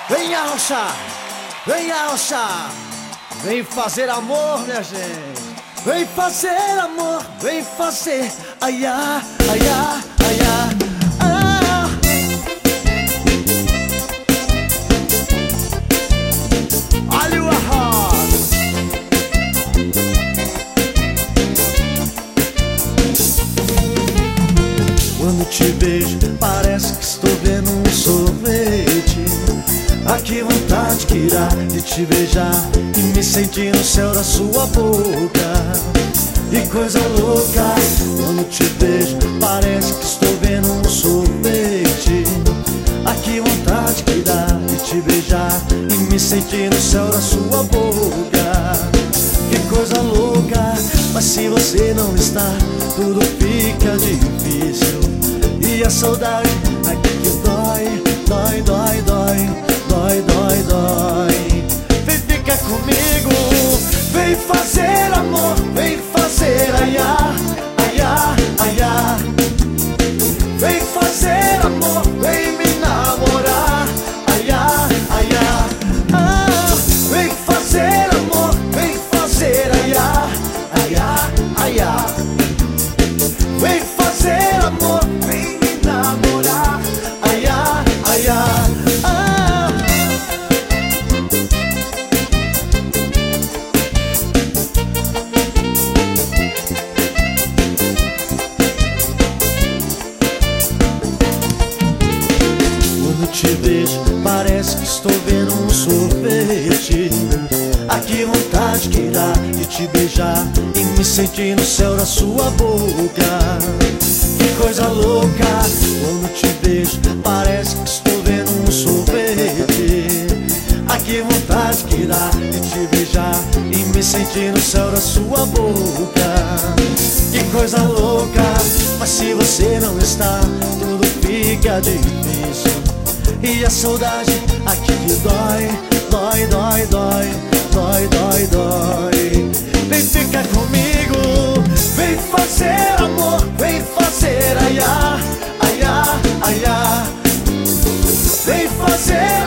Vem arrochar, vem arrochar, vem fazer amor, minha gente. Vem fazer amor, vem fazer, ai, ai, ai, ai, ai. Olha o arroz. Quando te vejo, parece que estou vendo um sorvete. Ah, que vontade que irá de te beijar e me sentir no céu da sua boca. Que coisa louca, quando te vejo, parece que estou vendo um sorvete. Ah, que vontade que dá de te beijar e me sentir no céu da sua boca. Que coisa louca, mas se você não está, tudo fica difícil. E a saudade aqui que dói, dói, dói, dói. Dói, dói, dói. Vem ficar comigo, vem fazer amor, vem fazer aiá, aiá, aiá. Vem fazer amor, vem me namorar, aiá, aiá. Ah, vem fazer amor, vem fazer aiá, aiá, aiá. Vem fazer amor, vem me namorar, aiá, aiá. Te vejo, parece que estou vendo um sorvete. Ah, que vontade que dá de te beijar e me sentir no céu da sua boca. Que coisa louca, quando te vejo, parece que estou vendo um sorvete. Ah, que vontade que dá de te beijar e me sentir no céu da sua boca. Que coisa louca, mas se você não está, tudo fica difícil. E a saudade aqui que dói, dói, dói, dói, dói, dói, dói. Vem ficar comigo, vem fazer amor, vem fazer aiá, aiá, aiá. Vem fazer